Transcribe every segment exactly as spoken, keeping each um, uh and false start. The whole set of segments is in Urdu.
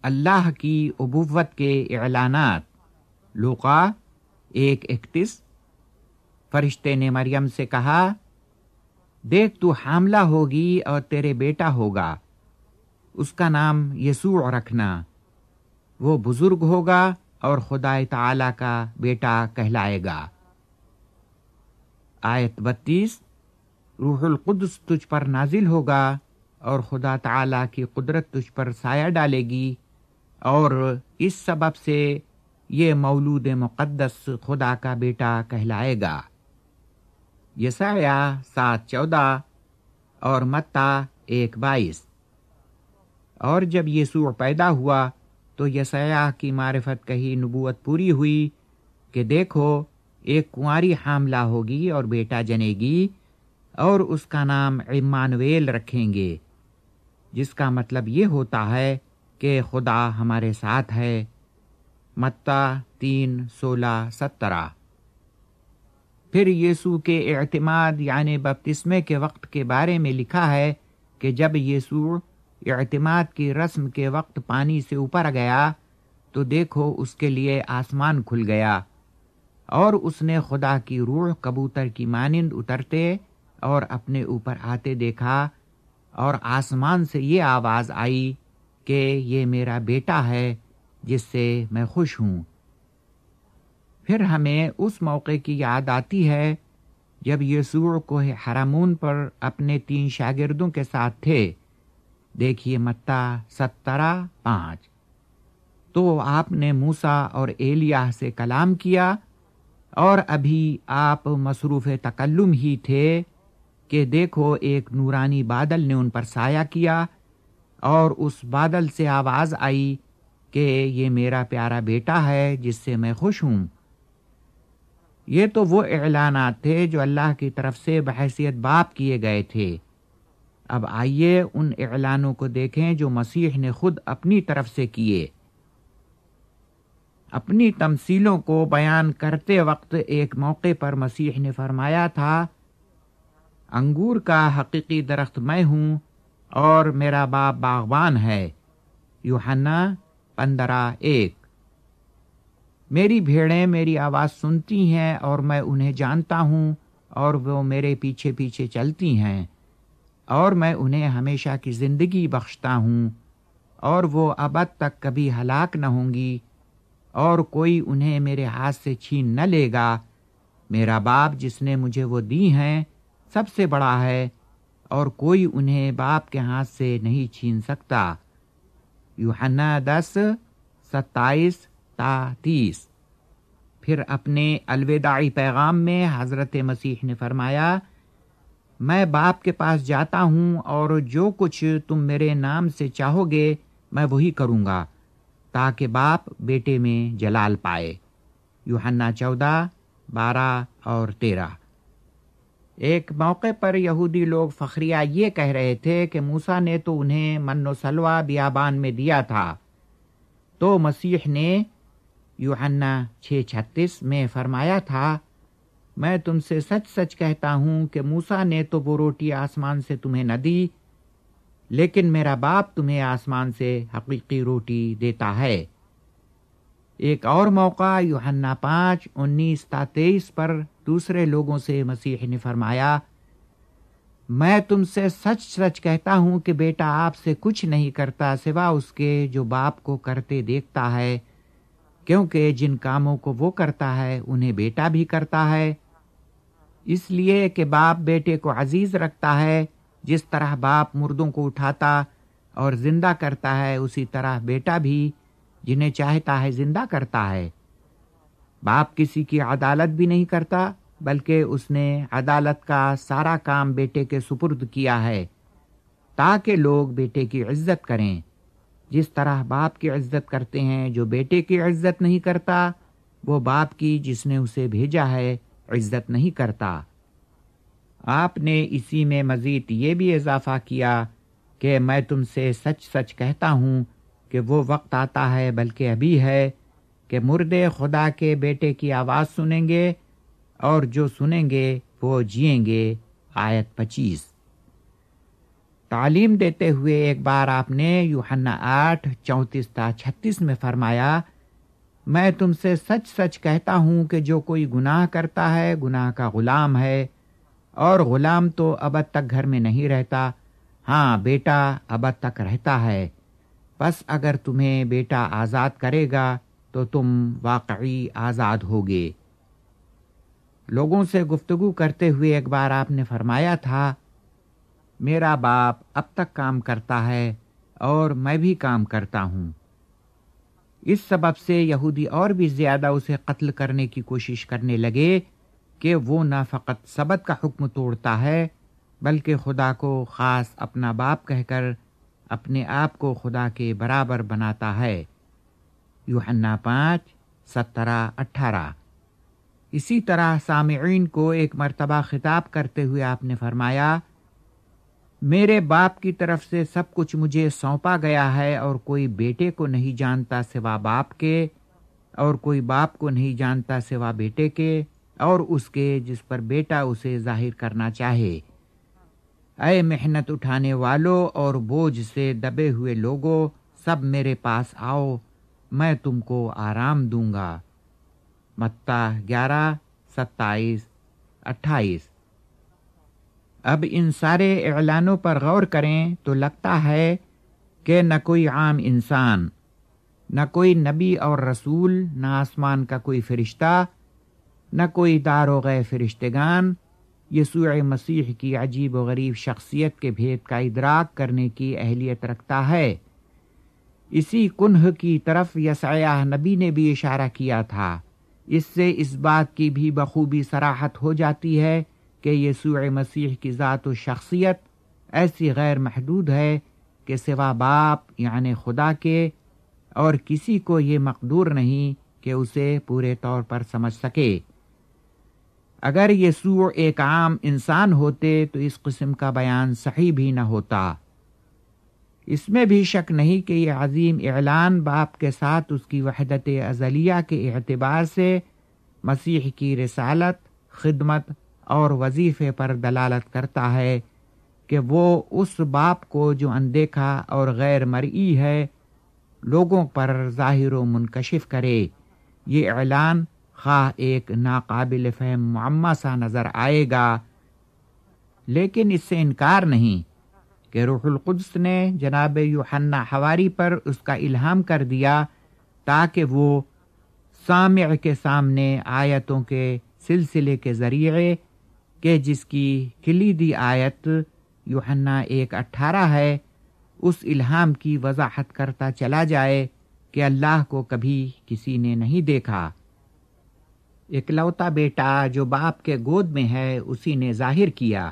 اللہ کی ابوت کے اعلانات۔ لوقا ایک اکتیس۔ فرشتے نے مریم سے کہا، دیکھ تو حاملہ ہوگی اور تیرے بیٹا ہوگا، اس کا نام یسوع رکھنا، وہ بزرگ ہوگا اور خدا تعالی کا بیٹا کہلائے گا۔ آیت بتیس، روح القدس تجھ پر نازل ہوگا اور خدا تعالی کی قدرت تجھ پر سایہ ڈالے گی، اور اس سبب سے یہ مولود مقدس خدا کا بیٹا کہلائے گا۔ یسایہ سات چودہ اور متی ایک بائیس۔ اور جب یسوع پیدا ہوا تو یسایہ کی معرفت کہی نبوت پوری ہوئی کہ دیکھو ایک کنواری حاملہ ہوگی اور بیٹا جنے گی، اور اس کا نام عمانویل رکھیں گے، جس کا مطلب یہ ہوتا ہے کہ خدا ہمارے ساتھ ہے۔ متی تین سولہ سترہ۔ پھر یسوع کے اعتماد یعنی بپتسمے کے وقت کے بارے میں لکھا ہے کہ جب یسوع اعتماد کی رسم کے وقت پانی سے اوپر گیا تو دیکھو اس کے لیے آسمان کھل گیا، اور اس نے خدا کی روح کبوتر کی مانند اترتے اور اپنے اوپر آتے دیکھا، اور آسمان سے یہ آواز آئی کہ یہ میرا بیٹا ہے جس سے میں خوش ہوں۔ پھر ہمیں اس موقع کی یاد آتی ہے جب یسوع کوہ حرمون پر اپنے تین شاگردوں کے ساتھ تھے۔ دیکھیے متی سترہ پانچ۔ تو آپ نے موسیٰ اور ایلیاہ سے کلام کیا، اور ابھی آپ مصروف تکلم ہی تھے کہ دیکھو ایک نورانی بادل نے ان پر سایہ کیا، اور اس بادل سے آواز آئی کہ یہ میرا پیارا بیٹا ہے جس سے میں خوش ہوں۔ یہ تو وہ اعلانات تھے جو اللہ کی طرف سے بحیثیت باپ کیے گئے تھے۔ اب آئیے ان اعلانوں کو دیکھیں جو مسیح نے خود اپنی طرف سے کیے۔ اپنی تمثیلوں کو بیان کرتے وقت ایک موقع پر مسیح نے فرمایا تھا، انگور کا حقیقی درخت میں ہوں اور میرا باپ باغبان ہے۔ یوحنا پندرہ ایک۔ میری بھیڑیں میری آواز سنتی ہیں اور میں انہیں جانتا ہوں، اور وہ میرے پیچھے پیچھے چلتی ہیں، اور میں انہیں ہمیشہ کی زندگی بخشتا ہوں، اور وہ ابد تک کبھی ہلاک نہ ہوں گی، اور کوئی انہیں میرے ہاتھ سے چھین نہ لے گا۔ میرا باپ جس نے مجھے وہ دی ہیں سب سے بڑا ہے، اور کوئی انہیں باپ کے ہاتھ سے نہیں چھین سکتا۔ یوحنا دس ستائیس تا تیس۔ پھر اپنے الوداعی پیغام میں حضرت مسیح نے فرمایا، میں باپ کے پاس جاتا ہوں، اور جو کچھ تم میرے نام سے چاہو گے میں وہی کروں گا، تاکہ باپ بیٹے میں جلال پائے۔ یوحنا چودہ بارہ اور تیرہ۔ ایک موقع پر یہودی لوگ فخریہ یہ کہہ رہے تھے کہ موسیٰ نے تو انہیں من و سلوہ بیابان میں دیا تھا، تو مسیح نے یوحنا چھ چھتیس میں فرمایا تھا، میں تم سے سچ سچ کہتا ہوں کہ موسیٰ نے تو وہ روٹی آسمان سے تمہیں نہ دی، لیکن میرا باپ تمہیں آسمان سے حقیقی روٹی دیتا ہے۔ ایک اور موقع یوحنا پانچ انیس تا تیئیس پر دوسرے لوگوں سے مسیح نے فرمایا، میں تم سے سچ سچ کہتا ہوں کہ بیٹا آپ سے کچھ نہیں کرتا سوا اس کے جو باپ کو کرتے دیکھتا ہے، کیونکہ جن کاموں کو وہ کرتا ہے انہیں بیٹا بھی کرتا ہے۔ اس لیے کہ باپ بیٹے کو عزیز رکھتا ہے، جس طرح باپ مردوں کو اٹھاتا اور زندہ کرتا ہے، اسی طرح بیٹا بھی جنہیں چاہتا ہے زندہ کرتا ہے۔ باپ کسی کی عدالت بھی نہیں کرتا، بلکہ اس نے عدالت کا سارا کام بیٹے کے سپرد کیا ہے، تاکہ لوگ بیٹے کی عزت کریں، جس طرح باپ کی عزت کرتے ہیں۔ جو بیٹے کی عزت نہیں کرتا وہ باپ کی جس نے اسے بھیجا ہے عزت نہیں کرتا۔ آپ نے اسی میں مزید یہ بھی اضافہ کیا کہ میں تم سے سچ سچ کہتا ہوں کہ وہ وقت آتا ہے، بلکہ ابھی ہے، کہ مردے خدا کے بیٹے کی آواز سنیں گے، اور جو سنیں گے وہ جئیں گے۔ آیت پچیس۔ تعلیم دیتے ہوئے ایک بار آپ نے یوحنا آٹھ چونتیس تا چھتیس میں فرمایا، میں تم سے سچ سچ کہتا ہوں کہ جو کوئی گناہ کرتا ہے گناہ کا غلام ہے، اور غلام تو ابد تک گھر میں نہیں رہتا، ہاں بیٹا ابد تک رہتا ہے۔ بس اگر تمہیں بیٹا آزاد کرے گا تو تم واقعی آزاد ہوگے۔ لوگوں سے گفتگو کرتے ہوئے ایک بار آپ نے فرمایا تھا، میرا باپ اب تک کام کرتا ہے اور میں بھی کام کرتا ہوں۔ اس سبب سے یہودی اور بھی زیادہ اسے قتل کرنے کی کوشش کرنے لگے کہ وہ نہ فقط سبت کا حکم توڑتا ہے بلکہ خدا کو خاص اپنا باپ کہہ کر اپنے آپ کو خدا کے برابر بناتا ہے۔ یوحنا پانچ سترہ اٹھارہ۔ اسی طرح سامعین کو ایک مرتبہ خطاب کرتے ہوئے آپ نے فرمایا، میرے باپ کی طرف سے سب کچھ مجھے سونپا گیا ہے، اور کوئی بیٹے کو نہیں جانتا سوا باپ کے، اور کوئی باپ کو نہیں جانتا سوا بیٹے کے اور اس کے جس پر بیٹا اسے ظاہر کرنا چاہے۔ اے محنت اٹھانے والوں اور بوجھ سے دبے ہوئے لوگوں، سب میرے پاس آؤ، میں تم کو آرام دوں گا۔ متی گیارہ ستائیس اٹھائیس۔ اب ان سارے اعلانوں پر غور کریں تو لگتا ہے کہ نہ کوئی عام انسان، نہ کوئی نبی اور رسول، نہ آسمان کا کوئی فرشتہ، نہ کوئی داروغہ فرشتگان یسوع مسیح کی عجیب و غریب شخصیت کے بھید کا ادراک کرنے کی اہلیت رکھتا ہے۔ اسی کنہ کی طرف یسعیاہ نبی نے بھی اشارہ کیا تھا۔ اس سے اس بات کی بھی بخوبی صراحت ہو جاتی ہے کہ یسوع مسیح کی ذات و شخصیت ایسی غیر محدود ہے کہ سوا باپ یعنی خدا کے اور کسی کو یہ مقدور نہیں کہ اسے پورے طور پر سمجھ سکے۔ اگر یسوع ایک عام انسان ہوتے تو اس قسم کا بیان صحیح بھی نہ ہوتا۔ اس میں بھی شک نہیں کہ یہ عظیم اعلان باپ کے ساتھ اس کی وحدت ازلیہ کے اعتبار سے مسیح کی رسالت، خدمت اور وظیفے پر دلالت کرتا ہے کہ وہ اس باپ کو جو اندیکھا اور غیر مرئی ہے لوگوں پر ظاہر و منکشف کرے۔ یہ اعلان خواہ ایک ناقابل فہم معمہ سا نظر آئے گا، لیکن اس سے انکار نہیں کہ روح القدس نے جناب یوحنا حواری پر اس کا الہام کر دیا تاکہ وہ سامع کے سامنے آیتوں کے سلسلے کے ذریعے کہ جس کی کلیدی آیت یوحنا ایک اٹھارہ ہے، اس الہام کی وضاحت کرتا چلا جائے کہ اللہ کو کبھی کسی نے نہیں دیکھا، اکلوتا بیٹا جو باپ کے گود میں ہے اسی نے ظاہر کیا۔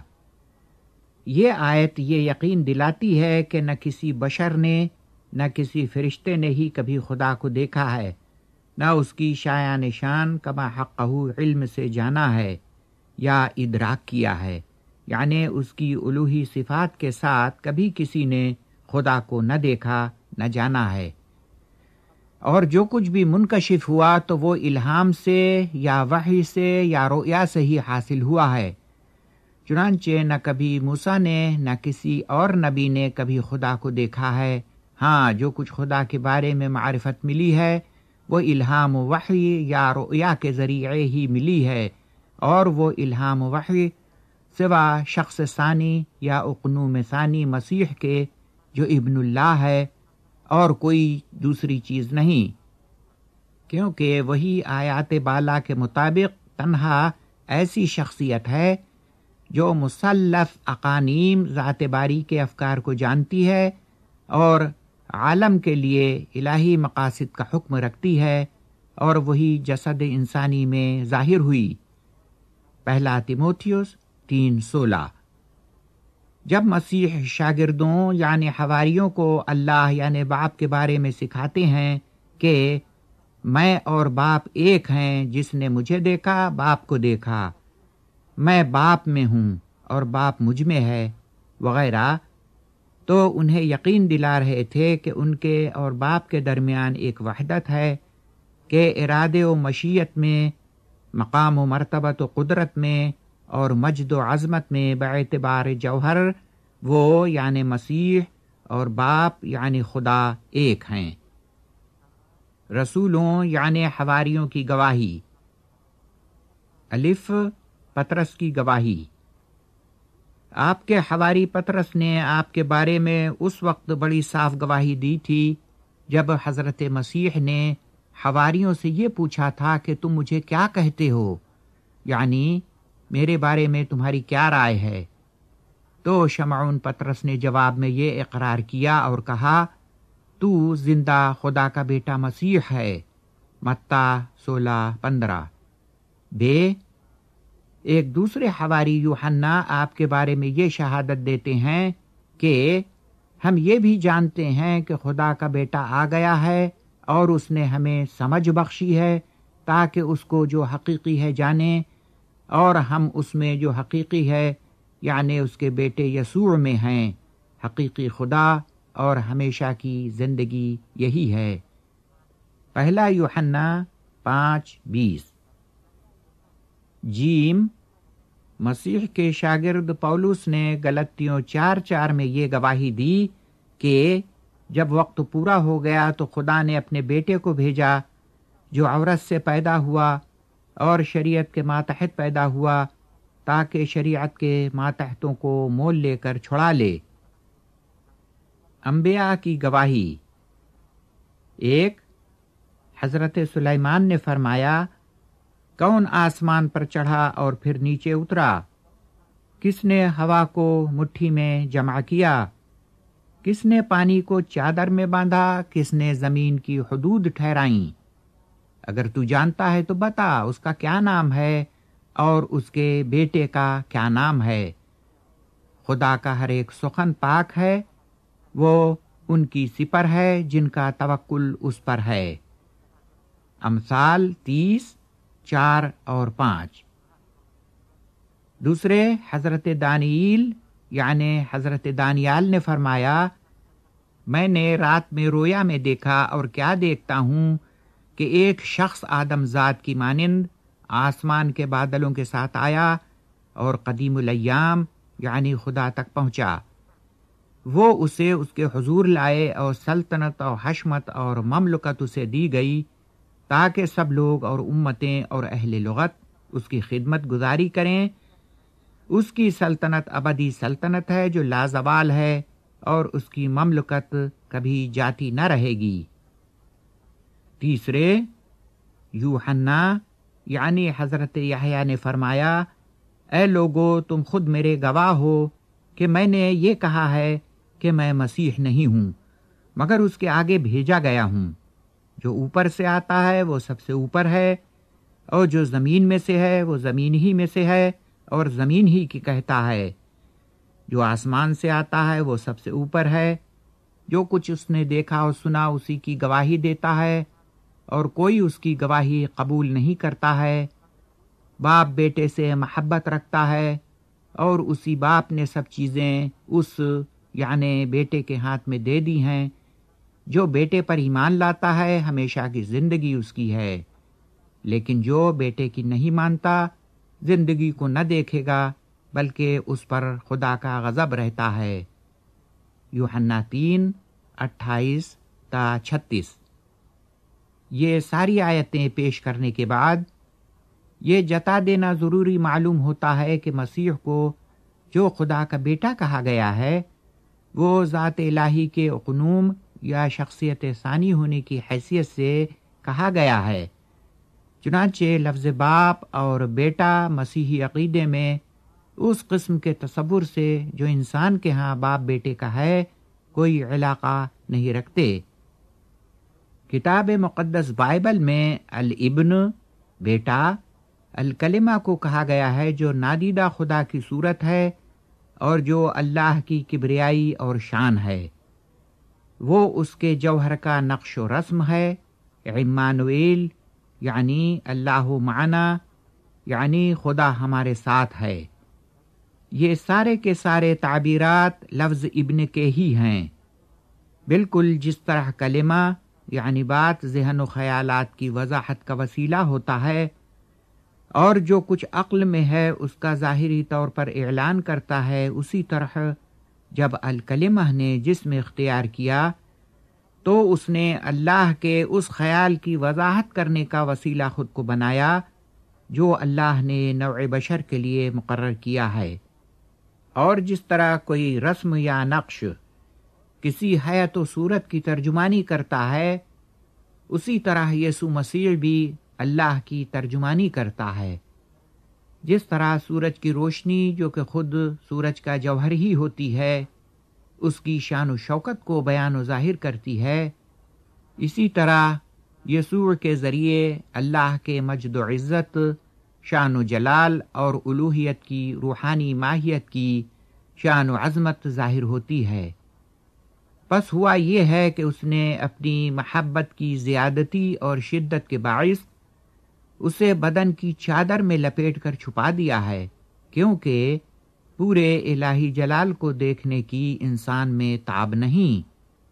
یہ آیت یہ یقین دلاتی ہے کہ نہ کسی بشر نے نہ کسی فرشتے نے ہی کبھی خدا کو دیکھا ہے، نہ اس کی شایع نشان کما حقہ علم سے جانا ہے یا ادراک کیا ہے، یعنی اس کی الوہی صفات کے ساتھ کبھی کسی نے خدا کو نہ دیکھا نہ جانا ہے۔ اور جو کچھ بھی منکشف ہوا تو وہ الہام سے یا وحی سے یا رؤیا سے ہی حاصل ہوا ہے۔ چنانچہ نہ کبھی موسیٰ نے نہ کسی اور نبی نے کبھی خدا کو دیکھا ہے، ہاں جو کچھ خدا کے بارے میں معرفت ملی ہے وہ الہام و وحی یا رؤیا کے ذریعے ہی ملی ہے، اور وہ الہام و وحی سوا شخص ثانی یا اقنوم ثانی مسیح کے جو ابن اللہ ہے اور کوئی دوسری چیز نہیں، کیونکہ وہی آیات بالا کے مطابق تنہا ایسی شخصیت ہے جو مسلف اقانیم ذات باری کے افکار کو جانتی ہے اور عالم کے لیے الہی مقاصد کا حکم رکھتی ہے، اور وہی جسد انسانی میں ظاہر ہوئی۔ پہلا تیموتھیوس تین سولہ۔ جب مسیح شاگردوں یعنی حواریوں کو اللہ یعنی باپ کے بارے میں سکھاتے ہیں کہ میں اور باپ ایک ہیں، جس نے مجھے دیکھا باپ کو دیکھا، میں باپ میں ہوں اور باپ مجھ میں ہے وغیرہ، تو انہیں یقین دلا رہے تھے کہ ان کے اور باپ کے درمیان ایک وحدت ہے کہ ارادے و مشیت میں، مقام و مرتبت و قدرت میں اور مجد و عظمت میں باعتبار جوہر وہ یعنی مسیح اور باپ یعنی خدا ایک ہیں۔ رسولوں یعنی حواریوں کی گواہی۔ الف، پطرس کی گواہی۔ آپ کے حواری پطرس نے آپ کے بارے میں اس وقت بڑی صاف گواہی دی تھی جب حضرت مسیح نے حواریوں سے یہ پوچھا تھا کہ تم مجھے کیا کہتے ہو، یعنی میرے بارے میں تمہاری کیا رائے ہے؟ تو شمعون پطرس نے جواب میں یہ اقرار کیا اور کہا، تو زندہ خدا کا بیٹا مسیح ہے۔ متی سولہ پندرہ۔ بے، ایک دوسرے حواری یوحنا آپ کے بارے میں یہ شہادت دیتے ہیں کہ ہم یہ بھی جانتے ہیں کہ خدا کا بیٹا آ گیا ہے اور اس نے ہمیں سمجھ بخشی ہے تاکہ اس کو جو حقیقی ہے جانیں، اور ہم اس میں جو حقیقی ہے یعنی اس کے بیٹے یسوع میں ہیں۔ حقیقی خدا اور ہمیشہ کی زندگی یہی ہے۔ پہلا یوحنا پانچ بیس۔ جیم، مسیح کے شاگرد پولس نے گلتیوں چار چار میں یہ گواہی دی کہ جب وقت پورا ہو گیا تو خدا نے اپنے بیٹے کو بھیجا جو عورت سے پیدا ہوا اور شریعت کے ماتحت پیدا ہوا تاکہ شریعت کے ماتحتوں کو مول لے کر چھڑا لے۔ انبیاء کی گواہی۔ ایک، حضرت سلیمان نے فرمایا، کون آسمان پر چڑھا اور پھر نیچے اترا؟ کس نے ہوا کو مٹھی میں جمع کیا؟ کس نے پانی کو چادر میں باندھا؟ کس نے زمین کی حدود ٹھہرائیں؟ اگر تو جانتا ہے تو بتا، اس کا کیا نام ہے اور اس کے بیٹے کا کیا نام ہے؟ خدا کا ہر ایک سخن پاک ہے، وہ ان کی سپر ہے جن کا توکل اس پر ہے۔ امثال تیس چار اور پانچ۔ دوسرے، حضرت دانییل یعنی حضرت دانیال نے فرمایا، میں نے رات میں رویا میں دیکھا اور کیا دیکھتا ہوں کہ ایک شخص آدم ذات کی مانند آسمان کے بادلوں کے ساتھ آیا اور قدیم الایام یعنی خدا تک پہنچا۔ وہ اسے اس کے حضور لائے اور سلطنت اور حشمت اور مملکت اسے دی گئی تاکہ سب لوگ اور امتیں اور اہل لغت اس کی خدمت گزاری کریں۔ اس کی سلطنت ابدی سلطنت ہے جو لازوال ہے اور اس کی مملکت کبھی جاتی نہ رہے گی۔ تیسرے، یوحنا یعنی حضرت یحییٰ نے فرمایا، اے لوگو تم خود میرے گواہ ہو کہ میں نے یہ کہا ہے کہ میں مسیح نہیں ہوں مگر اس کے آگے بھیجا گیا ہوں۔ جو اوپر سے آتا ہے وہ سب سے اوپر ہے، اور جو زمین میں سے ہے وہ زمین ہی میں سے ہے اور زمین ہی کی کہتا ہے۔ جو آسمان سے آتا ہے وہ سب سے اوپر ہے۔ جو کچھ اس نے دیکھا اور سنا اسی کی گواہی دیتا ہے، اور کوئی اس کی گواہی قبول نہیں کرتا ہے۔ باپ بیٹے سے محبت رکھتا ہے، اور اسی باپ نے سب چیزیں اس یعنی بیٹے کے ہاتھ میں دے دی ہیں۔ جو بیٹے پر ایمان لاتا ہے ہمیشہ کی زندگی اس کی ہے، لیکن جو بیٹے کی نہیں مانتا زندگی کو نہ دیکھے گا بلکہ اس پر خدا کا غضب رہتا ہے۔ یوحنا تین اٹھائیس تا چھتیس۔ یہ ساری آیتیں پیش کرنے کے بعد یہ جتا دینا ضروری معلوم ہوتا ہے کہ مسیح کو جو خدا کا بیٹا کہا گیا ہے وہ ذات الہی کے اقنوم یا شخصیت ثانی ہونے کی حیثیت سے کہا گیا ہے۔ چنانچہ لفظ باپ اور بیٹا مسیحی عقیدے میں اس قسم کے تصور سے جو انسان کے ہاں باپ بیٹے کا ہے کوئی علاقہ نہیں رکھتے۔ کتاب مقدس بائبل میں الابن بیٹا الکلمہ کو کہا گیا ہے جو نادیدہ خدا کی صورت ہے اور جو اللہ کی کبریائی اور شان ہے۔ وہ اس کے جوہر کا نقش و رسم ہے۔ عمانویل یعنی اللہ معنا یعنی خدا ہمارے ساتھ ہے۔ یہ سارے کے سارے تعبیرات لفظ ابن کے ہی ہیں، بالکل جس طرح کلمہ یعنی بات ذہن و خیالات کی وضاحت کا وسیلہ ہوتا ہے اور جو کچھ عقل میں ہے اس کا ظاہری طور پر اعلان کرتا ہے، اسی طرح جب الکلمہ نے جسم اختیار کیا تو اس نے اللہ کے اس خیال کی وضاحت کرنے کا وسیلہ خود کو بنایا جو اللہ نے نوع بشر کے لیے مقرر کیا ہے۔ اور جس طرح کوئی رسم یا نقش کسی حیت و صورت کی ترجمانی کرتا ہے، اسی طرح یسوع مسیح بھی اللہ کی ترجمانی کرتا ہے۔ جس طرح سورج کی روشنی جو کہ خود سورج کا جوہر ہی ہوتی ہے اس کی شان و شوکت کو بیان و ظاہر کرتی ہے، اسی طرح یسوع کے ذریعے اللہ کے مجد و عزت، شان و جلال اور الوہیت کی روحانی ماہیت کی شان و عظمت ظاہر ہوتی ہے۔ پس ہوا یہ ہے کہ اس نے اپنی محبت کی زیادتی اور شدت کے باعث اسے بدن کی چادر میں لپیٹ کر چھپا دیا ہے، کیونکہ پورے الہی جلال کو دیکھنے کی انسان میں تاب نہیں،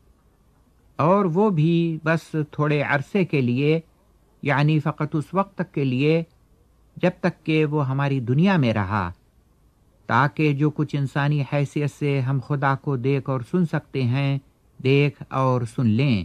اور وہ بھی بس تھوڑے عرصے کے لیے، یعنی فقط اس وقت تک کے لیے جب تک کہ وہ ہماری دنیا میں رہا، تاکہ جو کچھ انسانی حیثیت سے ہم خدا کو دیکھ اور سن سکتے ہیں دیکھ اور سن لیں۔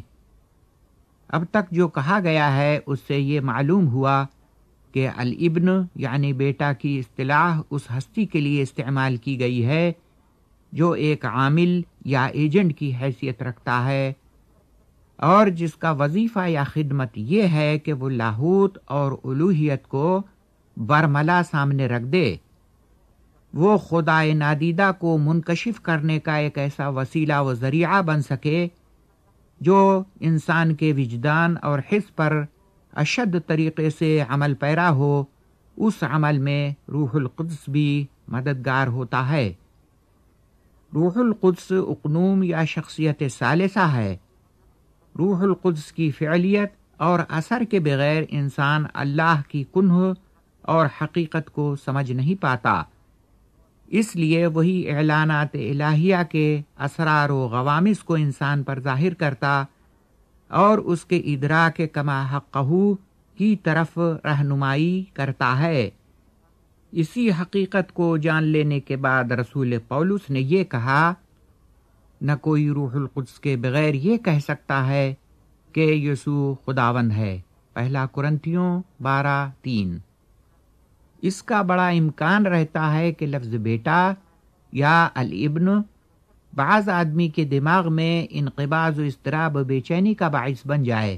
اب تک جو کہا گیا ہے اس سے یہ معلوم ہوا کہ الابن یعنی بیٹا کی اصطلاح اس ہستی کے لیے استعمال کی گئی ہے جو ایک عامل یا ایجنٹ کی حیثیت رکھتا ہے، اور جس کا وظیفہ یا خدمت یہ ہے کہ وہ لاہوت اور الوہیت کو برملا سامنے رکھ دے۔ وہ خدا نادیدہ کو منکشف کرنے کا ایک ایسا وسیلہ و ذریعہ بن سکے جو انسان کے وجدان اور حس پر اشد طریقے سے عمل پیرا ہو۔ اس عمل میں روح القدس بھی مددگار ہوتا ہے۔ روح القدس اقنوم یا شخصیت ثالثہ ہے۔ روح القدس کی فعلیت اور اثر کے بغیر انسان اللہ کی کنہ اور حقیقت کو سمجھ نہیں پاتا، اس لیے وہی اعلانات الہیہ کے اسرار و غوامض کو انسان پر ظاہر کرتا اور اس کے ادراک کما حقہ کی طرف رہنمائی کرتا ہے۔ اسی حقیقت کو جان لینے کے بعد رسول پولس نے یہ کہا، نہ کوئی روح القدس کے بغیر یہ کہہ سکتا ہے کہ یسوع خداوند ہے۔ پہلا کرنتھیوں بارہ تین۔ اس کا بڑا امکان رہتا ہے کہ لفظ بیٹا یا الابن بعض آدمی کے دماغ میں انقباض و اضطراب و بے چینی کا باعث بن جائے،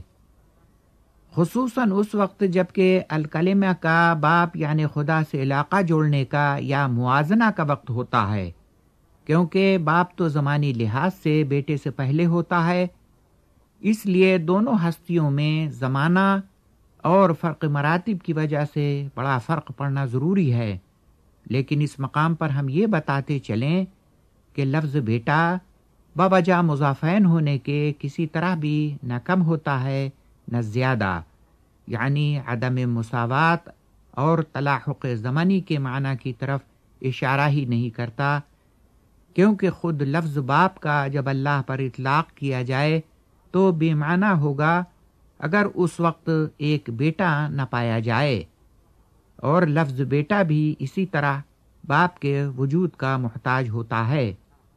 خصوصاً اس وقت جب کہ الکلمہ کا باپ یعنی خدا سے علاقہ جوڑنے کا یا موازنہ کا وقت ہوتا ہے، کیونکہ باپ تو زمانی لحاظ سے بیٹے سے پہلے ہوتا ہے، اس لیے دونوں ہستیوں میں زمانہ اور فرق مراتب کی وجہ سے بڑا فرق پڑنا ضروری ہے۔ لیکن اس مقام پر ہم یہ بتاتے چلیں کہ لفظ بیٹا بوجہ مضافین ہونے کے کسی طرح بھی نہ کم ہوتا ہے نہ زیادہ، یعنی عدم مساوات اور تلاحق زمانی کے معنی کی طرف اشارہ ہی نہیں کرتا، کیونکہ خود لفظ باپ کا جب اللہ پر اطلاق کیا جائے تو بے معنی ہوگا اگر اس وقت ایک بیٹا نہ پایا جائے، اور لفظ بیٹا بھی اسی طرح باپ کے وجود کا محتاج ہوتا ہے۔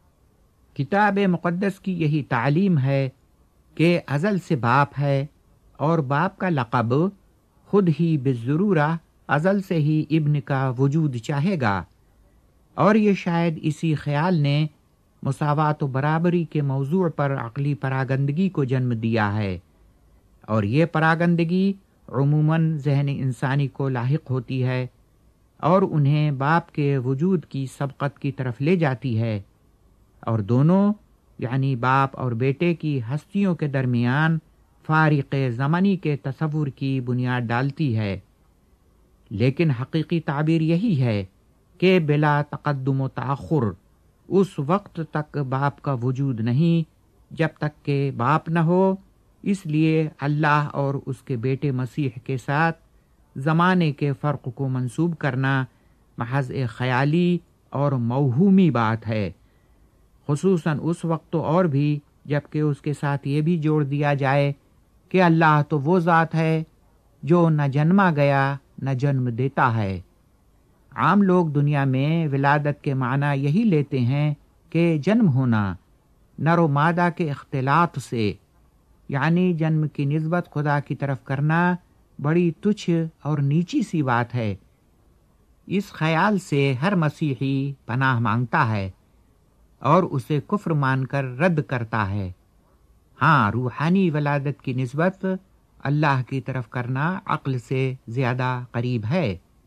کتاب مقدس کی یہی تعلیم ہے کہ ازل سے باپ ہے، اور باپ کا لقب خود ہی بالضرورہ ازل سے ہی ابن کا وجود چاہے گا، اور یہ شاید اسی خیال نے مساوات و برابری کے موضوع پر عقلی پراگندگی کو جنم دیا ہے، اور یہ پراگندگی عموماً ذہن انسانی کو لاحق ہوتی ہے اور انہیں باپ کے وجود کی سبقت کی طرف لے جاتی ہے، اور دونوں یعنی باپ اور بیٹے کی ہستیوں کے درمیان فارق زمانی کے تصور کی بنیاد ڈالتی ہے۔ لیکن حقیقی تعبیر یہی ہے کہ بلا تقدم و تاخر اس وقت تک باپ کا وجود نہیں جب تک کہ باپ نہ ہو، اس لیے اللہ اور اس کے بیٹے مسیح کے ساتھ زمانے کے فرق کو منسوب کرنا محض ایک خیالی اور موہومی بات ہے، خصوصاً اس وقت تو اور بھی جبکہ اس کے ساتھ یہ بھی جوڑ دیا جائے کہ اللہ تو وہ ذات ہے جو نہ جنما گیا نہ جنم دیتا ہے۔ عام لوگ دنیا میں ولادت کے معنی یہی لیتے ہیں کہ جنم ہونا نر و مادہ کے اختلاط سے، یعنی جنم کی نسبت خدا کی طرف کرنا بڑی تچھ اور نیچی سی بات ہے۔ اس خیال سے ہر مسیحی پناہ مانگتا ہے اور اسے کفر مان کر رد کرتا ہے۔ ہاں، روحانی ولادت کی نسبت اللہ کی طرف کرنا عقل سے زیادہ قریب ہے۔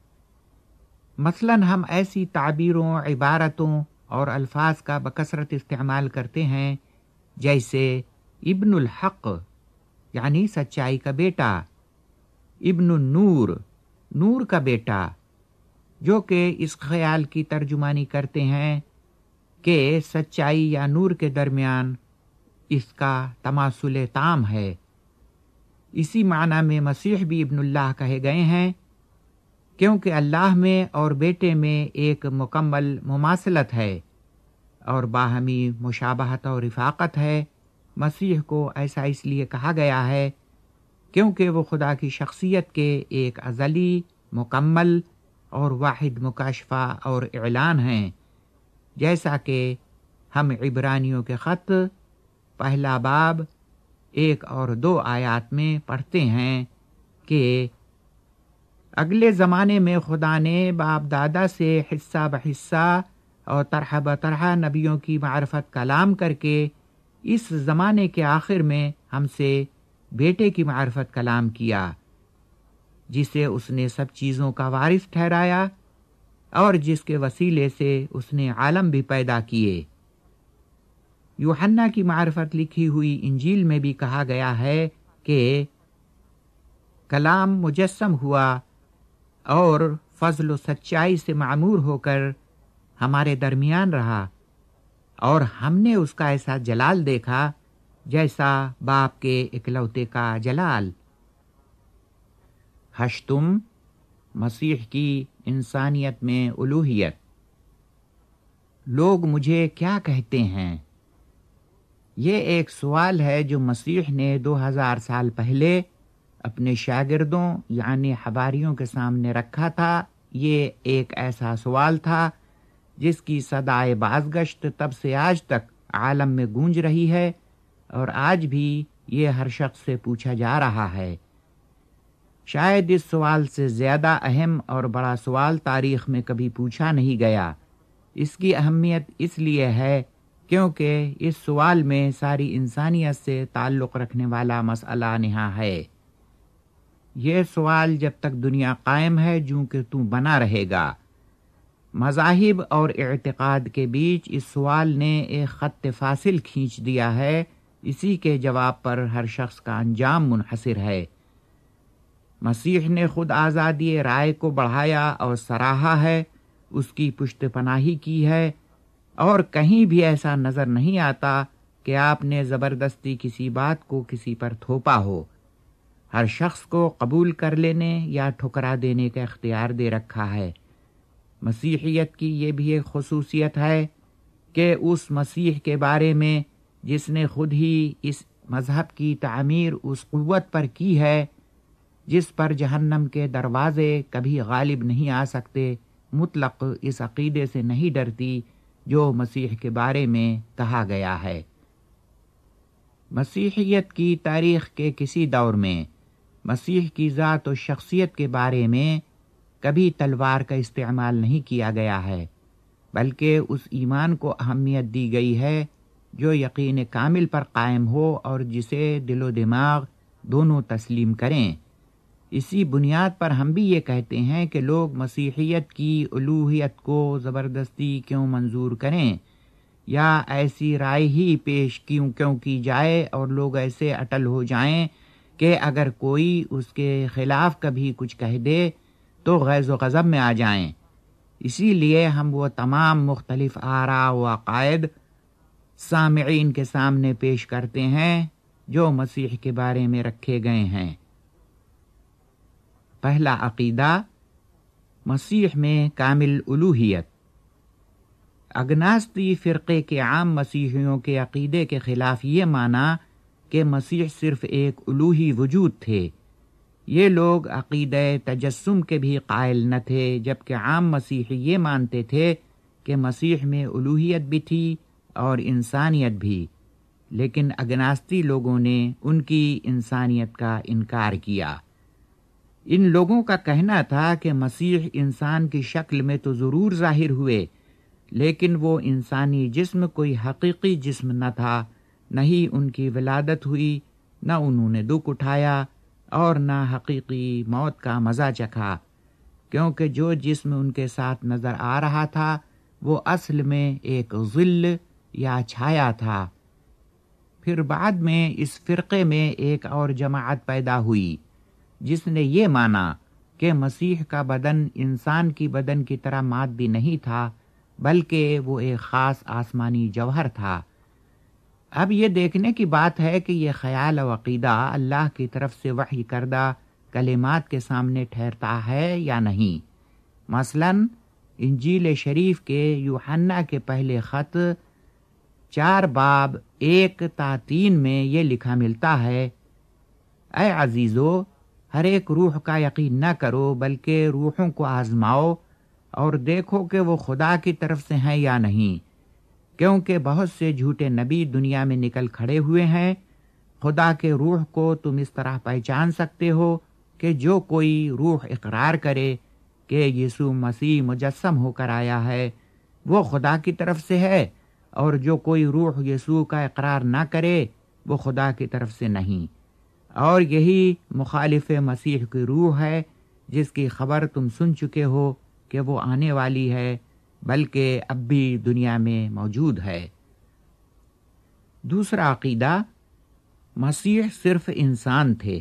مثلاً ہم ایسی تعبیروں، عبارتوں اور الفاظ کا بکثرت استعمال کرتے ہیں جیسے ابن الحق یعنی سچائی کا بیٹا، ابن النور نور کا بیٹا، جو کہ اس خیال کی ترجمانی کرتے ہیں کہ سچائی یا نور کے درمیان اس کا تماثل تام ہے۔ اسی معنی میں مسیح بھی ابن اللہ کہے گئے ہیں، کیونکہ اللہ میں اور بیٹے میں ایک مکمل مماثلت ہے اور باہمی مشابہت اور رفاقت ہے۔ مسیح کو ایسا اس لیے کہا گیا ہے کیونکہ وہ خدا کی شخصیت کے ایک ازلی، مکمل اور واحد مکاشفہ اور اعلان ہیں، جیسا کہ ہم عبرانیوں کے خط پہلا باب ایک اور دو آیات میں پڑھتے ہیں کہ اگلے زمانے میں خدا نے باپ دادا سے حصہ بحصہ اور طرح بطرح نبیوں کی معرفت کلام کر کے اس زمانے کے آخر میں ہم سے بیٹے کی معرفت کلام کیا، جسے اس نے سب چیزوں کا وارث ٹھہرایا اور جس کے وسیلے سے اس نے عالم بھی پیدا کیے۔ یوحنا کی معرفت لکھی ہوئی انجیل میں بھی کہا گیا ہے کہ کلام مجسم ہوا اور فضل و سچائی سے معمور ہو کر ہمارے درمیان رہا، اور ہم نے اس کا ایسا جلال دیکھا جیسا باپ کے اکلوتے کا جلال۔ ہشتم، مسیح کی انسانیت میں الوہیت۔ لوگ مجھے کیا کہتے ہیں؟ یہ ایک سوال ہے جو مسیح نے دو ہزار سال پہلے اپنے شاگردوں یعنی حواریوں کے سامنے رکھا تھا۔ یہ ایک ایسا سوال تھا جس کی صدائے بازگشت تب سے آج تک عالم میں گونج رہی ہے، اور آج بھی یہ ہر شخص سے پوچھا جا رہا ہے۔ شاید اس سوال سے زیادہ اہم اور بڑا سوال تاریخ میں کبھی پوچھا نہیں گیا۔ اس کی اہمیت اس لیے ہے کیونکہ اس سوال میں ساری انسانیت سے تعلق رکھنے والا مسئلہ نہا ہے۔ یہ سوال جب تک دنیا قائم ہے جوں کہ تو بنا رہے گا۔ مذاہب اور اعتقاد کے بیچ اس سوال نے ایک خط فاصل کھینچ دیا ہے۔ اسی کے جواب پر ہر شخص کا انجام منحصر ہے۔ مسیح نے خود آزادی رائے کو بڑھایا اور سراہا ہے، اس کی پشت پناہی کی ہے، اور کہیں بھی ایسا نظر نہیں آتا کہ آپ نے زبردستی کسی بات کو کسی پر تھوپا ہو۔ ہر شخص کو قبول کر لینے یا ٹھکرا دینے کا اختیار دے رکھا ہے۔ مسیحیت کی یہ بھی ایک خصوصیت ہے کہ اس مسیح کے بارے میں جس نے خود ہی اس مذہب کی تعمیر اس قوت پر کی ہے جس پر جہنم کے دروازے کبھی غالب نہیں آ سکتے، مطلق اس عقیدے سے نہیں ڈرتی جو مسیح کے بارے میں کہا گیا ہے۔ مسیحیت کی تاریخ کے کسی دور میں مسیح کی ذات و شخصیت کے بارے میں کبھی تلوار کا استعمال نہیں کیا گیا ہے، بلکہ اس ایمان کو اہمیت دی گئی ہے جو یقین کامل پر قائم ہو اور جسے دل و دماغ دونوں تسلیم کریں۔ اسی بنیاد پر ہم بھی یہ کہتے ہیں کہ لوگ مسیحیت کی الوہیت کو زبردستی کیوں منظور کریں، یا ایسی رائے ہی پیش کیوں کیوں کی جائے اور لوگ ایسے اٹل ہو جائیں کہ اگر کوئی اس کے خلاف کبھی کچھ کہہ دے تو غیظ و غضب میں آ جائیں۔ اسی لیے ہم وہ تمام مختلف آراء و عقائد سامعین کے سامنے پیش کرتے ہیں جو مسیح کے بارے میں رکھے گئے ہیں۔ پہلا عقیدہ، مسیح میں کامل الوہیت۔ اگناستی فرقے کے عام مسیحیوں کے عقیدے کے خلاف یہ مانا کہ مسیح صرف ایک الوہی وجود تھے۔ یہ لوگ عقیدہ تجسم کے بھی قائل نہ تھے، جبکہ عام مسیحی یہ مانتے تھے کہ مسیح میں الوہیت بھی تھی اور انسانیت بھی، لیکن اگناستی لوگوں نے ان کی انسانیت کا انکار کیا۔ ان لوگوں کا کہنا تھا کہ مسیح انسان کی شکل میں تو ضرور ظاہر ہوئے، لیکن وہ انسانی جسم کوئی حقیقی جسم نہ تھا، نہ ہی ان کی ولادت ہوئی، نہ انہوں نے دکھ اٹھایا اور نہ حقیقی موت کا مزہ چکھا، کیونکہ جو جسم ان کے ساتھ نظر آ رہا تھا وہ اصل میں ایک ظل یا چھایا تھا۔ پھر بعد میں اس فرقے میں ایک اور جماعت پیدا ہوئی جس نے یہ مانا کہ مسیح کا بدن انسان کی بدن کی طرح مادی نہیں تھا، بلکہ وہ ایک خاص آسمانی جوہر تھا۔ اب یہ دیکھنے کی بات ہے کہ یہ خیال و عقیدہ اللہ کی طرف سے وحی کردہ کلمات کے سامنے ٹھہرتا ہے یا نہیں۔ مثلاً انجیل شریف کے یوحنا کے پہلے خط چار باب ایک تا تین میں یہ لکھا ملتا ہے، اے عزیزو، ہر ایک روح کا یقین نہ کرو بلکہ روحوں کو آزماؤ اور دیکھو کہ وہ خدا کی طرف سے ہیں یا نہیں، کیونکہ بہت سے جھوٹے نبی دنیا میں نکل کھڑے ہوئے ہیں۔ خدا کے روح کو تم اس طرح پہچان سکتے ہو کہ جو کوئی روح اقرار کرے کہ یسوع مسیح مجسم ہو کر آیا ہے وہ خدا کی طرف سے ہے، اور جو کوئی روح یسوع کا اقرار نہ کرے وہ خدا کی طرف سے نہیں۔ اور یہی مخالف مسیح کی روح ہے جس کی خبر تم سن چکے ہو کہ وہ آنے والی ہے، بلکہ اب بھی دنیا میں موجود ہے۔ دوسرا عقیدہ، مسیح صرف انسان تھے۔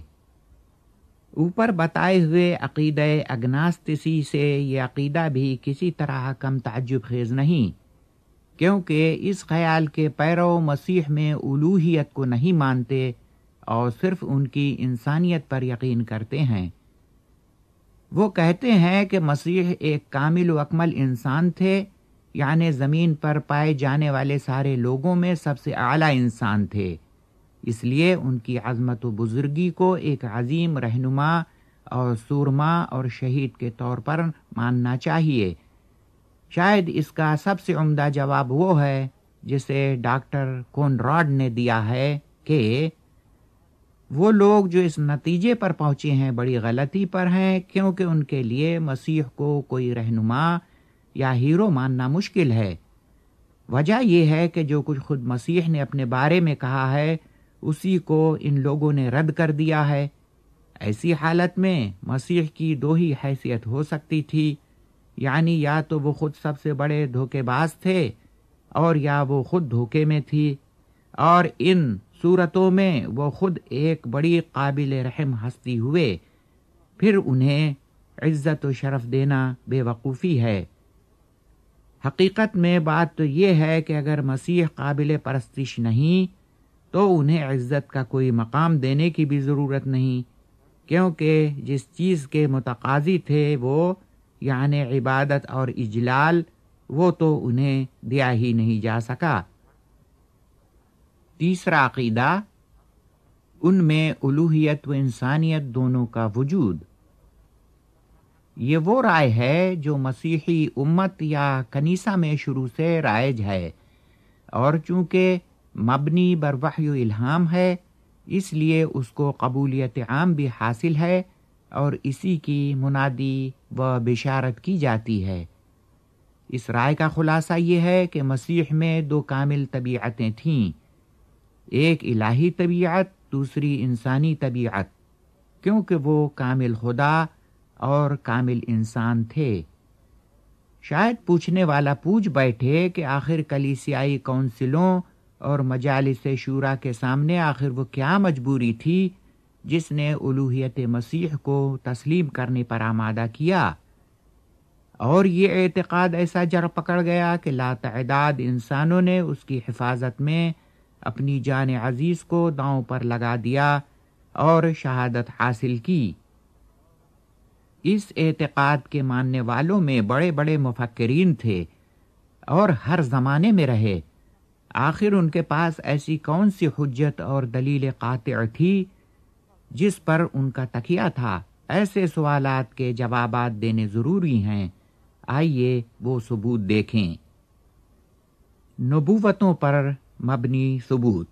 اوپر بتائے ہوئے عقیدہ اگناستسی سے یہ عقیدہ بھی کسی طرح کم تعجب خیز نہیں، کیونکہ اس خیال کے پیرو مسیح میں الوہیت کو نہیں مانتے اور صرف ان کی انسانیت پر یقین کرتے ہیں۔ وہ کہتے ہیں کہ مسیح ایک کامل و اکمل انسان تھے، یعنی زمین پر پائے جانے والے سارے لوگوں میں سب سے اعلیٰ انسان تھے، اس لیے ان کی عظمت و بزرگی کو ایک عظیم رہنما اور سورما اور شہید کے طور پر ماننا چاہیے۔ شاید اس کا سب سے عمدہ جواب وہ ہے جسے ڈاکٹر کونراڈ نے دیا ہے کہ وہ لوگ جو اس نتیجے پر پہنچے ہیں بڑی غلطی پر ہیں، کیونکہ ان کے لیے مسیح کو کوئی رہنما یا ہیرو ماننا مشکل ہے۔ وجہ یہ ہے کہ جو کچھ خود مسیح نے اپنے بارے میں کہا ہے اسی کو ان لوگوں نے رد کر دیا ہے۔ ایسی حالت میں مسیح کی دو ہی حیثیت ہو سکتی تھی، یعنی یا تو وہ خود سب سے بڑے دھوکے باز تھے اور یا وہ خود دھوکے میں تھی، اور ان صورتوں میں وہ خود ایک بڑی قابل رحم ہستی ہوئے، پھر انہیں عزت و شرف دینا بے وقوفی ہے۔ حقیقت میں بات تو یہ ہے کہ اگر مسیح قابل پرستش نہیں تو انہیں عزت کا کوئی مقام دینے کی بھی ضرورت نہیں، کیونکہ جس چیز کے متقاضی تھے وہ یعنی عبادت اور اجلال، وہ تو انہیں دیا ہی نہیں جا سکا۔ تیسرا عقیدہ، ان میں الوہیت و انسانیت دونوں کا وجود۔ یہ وہ رائے ہے جو مسیحی امت یا کنیسہ میں شروع سے رائج ہے، اور چونکہ مبنی بر وحی و الہام ہے اس لیے اس کو قبولیت عام بھی حاصل ہے اور اسی کی منادی و بشارت کی جاتی ہے۔ اس رائے کا خلاصہ یہ ہے کہ مسیح میں دو کامل طبیعتیں تھیں، ایک الہی طبیعت، دوسری انسانی طبیعت، کیونکہ وہ کامل خدا اور کامل انسان تھے۔ شاید پوچھنے والا پوچھ بیٹھے کہ آخر کلیسیائی کونسلوں اور مجالس شورا کے سامنے آخر وہ کیا مجبوری تھی جس نے الوہیت مسیح کو تسلیم کرنے پر آمادہ کیا، اور یہ اعتقاد ایسا جڑ پکڑ گیا کہ لاتعداد انسانوں نے اس کی حفاظت میں اپنی جان عزیز کو داؤں پر لگا دیا اور شہادت حاصل کی۔ اس اعتقاد کے ماننے والوں میں بڑے بڑے مفکرین تھے اور ہر زمانے میں رہے۔ آخر ان کے پاس ایسی کون سی حجت اور دلیل قاطع تھی جس پر ان کا تکیہ تھا؟ ایسے سوالات کے جوابات دینے ضروری ہیں، آئیے وہ ثبوت دیکھیں۔ नबूवतों पर मबनी सबूत।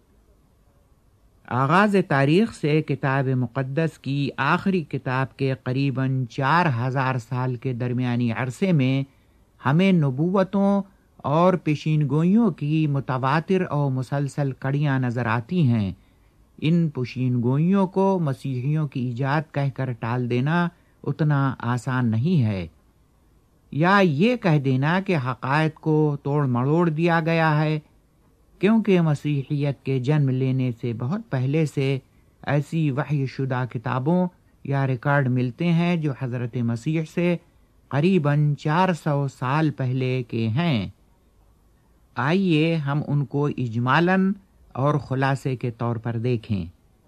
आगाज़ तारीख़ से किताब मुक़द्दस की आखिरी किताब के करीबन चार हज़ार साल के दरमियानी अरसे में हमें नबूवतों और पेशीनगोइयों की मुतवातिर और मुसलसल कड़ियाँ नज़र आती हैं। इन पेशीनगोइयों को मसीहियों की ईजाद कहकर टाल देना उतना आसान नहीं है, या ये कह देना कि हक़ायक़ को तोड़ मरोड़ दिया गया है, क्योंकि मसीहियत के जन्म लेने से बहुत पहले से ऐसी वही शुदा किताबों या रिकॉर्ड मिलते हैं जो हज़रत मसीह से करीबन चार सौ साल पहले के हैं। आइए हम उनको इजमालन और खुलासे के तौर पर देखें।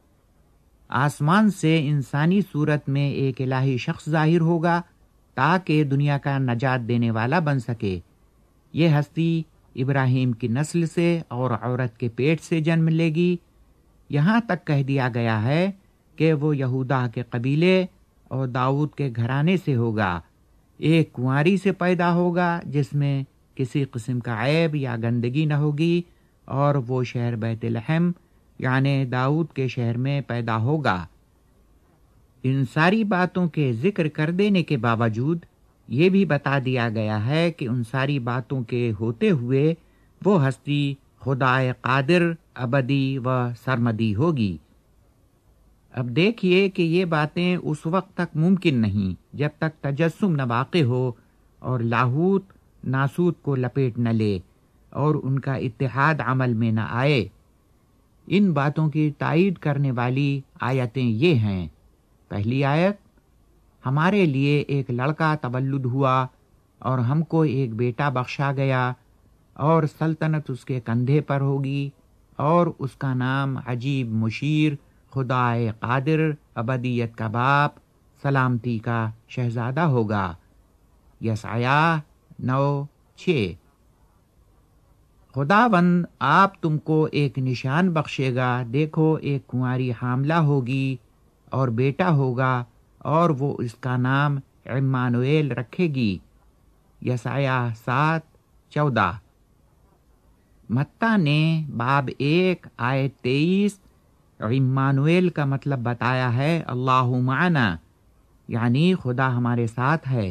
आसमान से इंसानी सूरत में एक इलाही शख्स जाहिर होगा ताकि दुनिया का नजात देने वाला बन सके। ये हस्ती इब्राहिम की नस्ल से और औरत के पेट से जन्म लेगी। यहाँ तक कह दिया गया है कि वो यहूदा के कबीले और दाऊद के घराने से होगा। एक कुंवारी से पैदा होगा जिसमें किसी किस्म का ऐब या गंदगी न होगी, और वो शहर बैतलहम यानी दाऊद के शहर में पैदा होगा। इन सारी बातों के जिक्र कर देने के बावजूद ये भी बता दिया गया है कि उन सारी बातों के होते हुए वो हस्ती खुदाए कादिर, अबदी व सरमदी होगी। अब देखिए कि ये बातें उस वक्त तक मुमकिन नहीं जब तक तजस्सुम न वाक़े हो और लाहूत नासूत को लपेट न ले और उनका इत्तेहाद अमल में न आए। इन बातों की तायीद करने वाली आयतें ये हैं। पहली आयत, हमारे लिए एक लड़का तवल्लुद हुआ और हमको एक बेटा बख्शा गया और सल्तनत उसके कंधे पर होगी और उसका नाम अजीब मुशीर, खुदाए कादिर, अबदियत का बाप, सलामती का शहजादा होगा। यसाया नौ छः। खुदावंद आप तुमको एक निशान बख्शेगा, देखो एक कुंवारी हामला होगी और बेटा होगा और वो इसका नाम इम्मानुएल रखेगी। यसाया सात चौदह। मत्ता ने बाब एक आयत तेईस इम्मानुएल का मतलब बताया है अल्लाहु माना, यानी खुदा हमारे साथ है।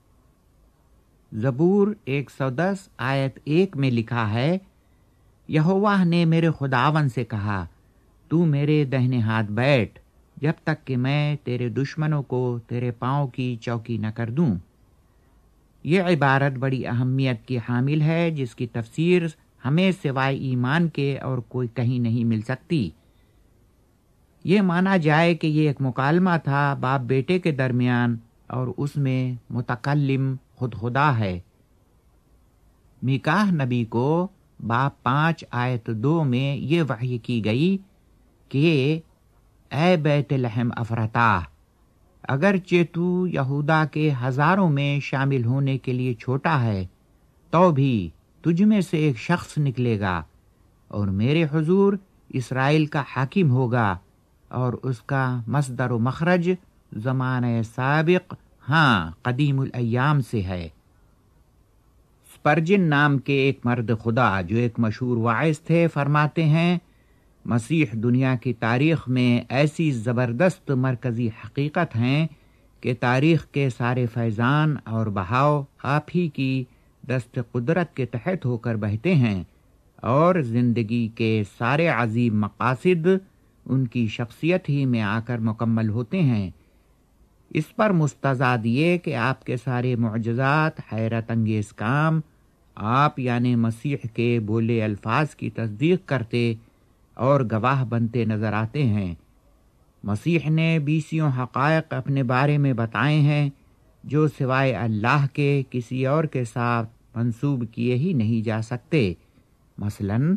ज़बूर एक सौ दस आयत एक में लिखा है, यहोवा ने मेरे खुदावन से कहा, तू मेरे दाहिने हाथ बैठ जब तक कि मैं तेरे दुश्मनों को तेरे पाँव की चौकी न कर दूं। ये इबारत बड़ी अहमियत की हामिल है जिसकी तफसीर हमें सिवाय ईमान के और कोई कहीं नहीं मिल सकती। ये माना जाए कि ये एक मुकालमा था बाप बेटे के दरमियान और उसमें मुतकल्लिम खुद खुदा है। मीकाह नबी को बाप पाँच आयत दो में ये वही की गई कि ए बैतलहम अफरताह, अगरचे तू यहूदा के हजारों में शामिल होने के लिए छोटा है, तो भी तुझ में से एक शख्स निकलेगा और मेरे हुजूर इसराइल का हाकिम होगा और उसका मसदर व मखरज ज़माने साबिक, हाँ कदीमुल अय्याम से है। स्पर्जिन नाम के एक मर्द खुदा जो एक मशहूर वाइज थे फरमाते हैं, मसीह दुनिया की तारीख़ में ऐसी ज़बरदस्त मरकज़ी हकीकत हैं कि तारीख़ के सारे फैज़ान और बहाव आप ही की दस्त कुदरत के तहत होकर बहते हैं और ज़िंदगी के सारे अजीम मकासिद उनकी शख्सियत ही में आकर मुकम्मल होते हैं। इस पर मुस्तज़ाद ये कि आपके सारे मुअजिज़ात, हैरत अंगेज़ काम आप यानी मसीह के बोले अल्फाज की तस्दीक करते और गवाह बनते नजर आते हैं। मसीह ने बीसियों हक़ाइक़ अपने बारे में बताए हैं जो सिवाय अल्लाह के किसी और के साथ मंसूब किए ही नहीं जा सकते। मसलन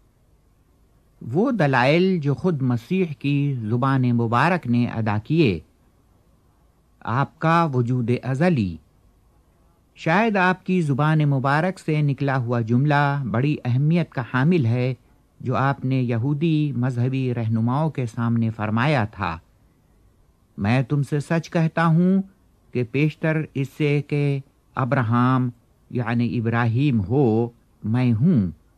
वो दलाइल जो खुद मसीह की ज़ुबान मुबारक ने अदा किए। आपका वजूद अज़ली, शायद आपकी ज़ुबान मुबारक से निकला हुआ जुमला बड़ी अहमियत का हामिल है जो आपने यहूदी मजहबी रहनुमाओं के सामने फरमाया था। मैं तुमसे सच कहता हूँ कि पेशतर इससे कि अब्राहम यानी इब्राहिम हो, मैं हूँ।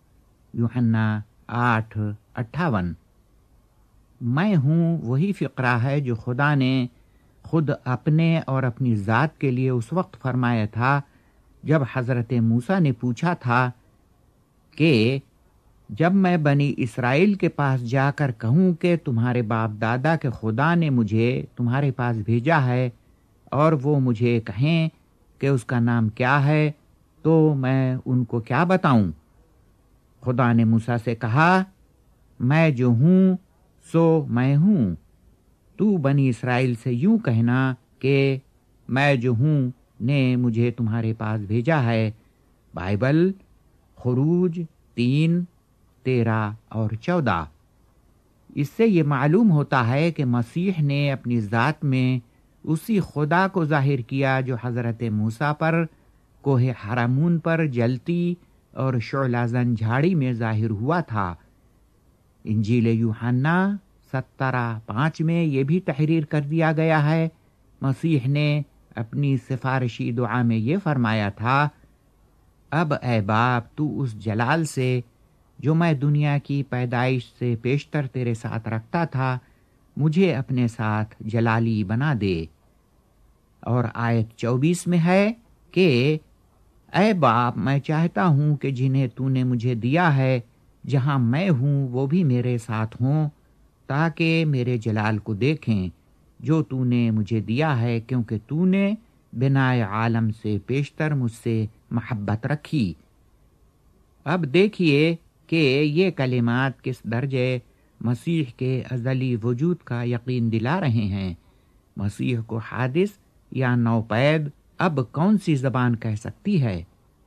यूहन्ना आठ अट्ठावन। मैं हूँ वही फ़िक्रा है जो खुदा ने खुद अपने और अपनी ज़ात के लिए उस वक्त फरमाया था जब हज़रत मूसा ने पूछा था कि जब मैं बनी इसराइल के पास जाकर कहूँ कि तुम्हारे बाप दादा के खुदा ने मुझे तुम्हारे पास भेजा है और वो मुझे कहें कि उसका नाम क्या है, तो मैं उनको क्या बताऊं? खुदा ने मूसा से कहा, मैं जो हूँ सो मैं हूँ। तू बनी इसराइल से यूं कहना कि मैं जो हूँ ने मुझे तुम्हारे पास भेजा है। बाइबल खुरूज तीन तेरह और चौदह। इससे ये मालूम होता है कि मसीह ने अपनी ज़ात में उसी खुदा को जाहिर किया जो हज़रत मूसा पर कोहे हरामून पर जलती और शोलाजन झाड़ी में जाहिर हुआ था। इंजील यूहन्ना सत्रह पाँच में ये भी तहरीर कर दिया गया है। मसीह ने अपनी सिफारिशी दुआ में ये फरमाया था, अब ए बाप तू उस जलाल से जो मैं दुनिया की पैदाइश से पेशतर तेरे साथ रखता था, मुझे अपने साथ जलाली बना दे। और आयत चौबीस में है कि ऐ बाप मैं चाहता हूँ कि जिन्हें तूने मुझे दिया है जहाँ मैं हूँ वो भी मेरे साथ हों, ताकि मेरे जलाल को देखें जो तूने मुझे दिया है, क्योंकि तूने बिनाए आलम से पेशतर मुझसे महब्बत रखी। अब देखिए कि ये कलिमात किस दर्जे मसीह के अज़ली वजूद का यकीन दिला रहे हैं। मसीह को हादिस या नौपैद अब कौन सी ज़बान कह सकती है?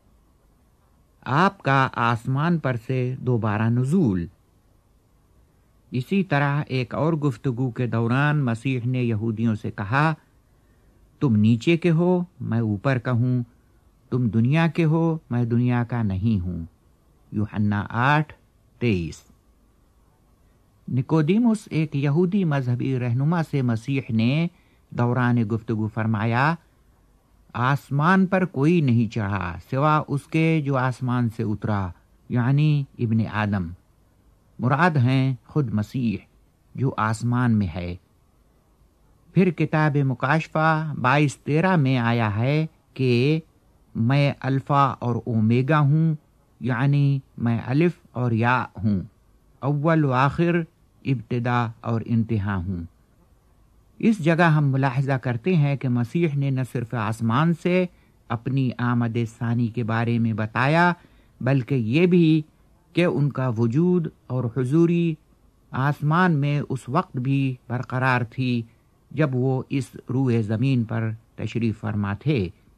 आपका आसमान पर से दोबारा नुज़ूल। इसी तरह एक और गुफ्तगू के दौरान मसीह ने यहूदियों से कहा, तुम नीचे के हो, मैं ऊपर का हूँ। तुम दुनिया के हो, मैं दुनिया का नहीं हूँ। यूहन्ना आठ तेईस। निकोदेमुस एक यहूदी मजहबी रहनुमा से मसीह ने दौरान गुफ्तगू फरमाया, आसमान पर कोई नहीं चढ़ा सिवा उसके जो आसमान से उतरा, यानी इब्ने आदम। मुराद हैं खुद मसीह जो आसमान में है। फिर किताब मुकाशफा बाईस तेरह में आया है कि मैं अल्फा और ओमेगा हूँ, यानी मैं अलिफ और या हूँ, अव्वल व आखिर, इब्तिदा और इंतहा हूँ। इस जगह हम मुलाहजा करते हैं कि मसीह ने न सिर्फ आसमान से अपनी आमद सानी के बारे में बताया, बल्कि ये भी कि उनका वजूद और हुजूरी आसमान में उस वक्त भी बरकरार थी जब वो इस रूए ज़मीन पर तशरीफ़ फरमा थे।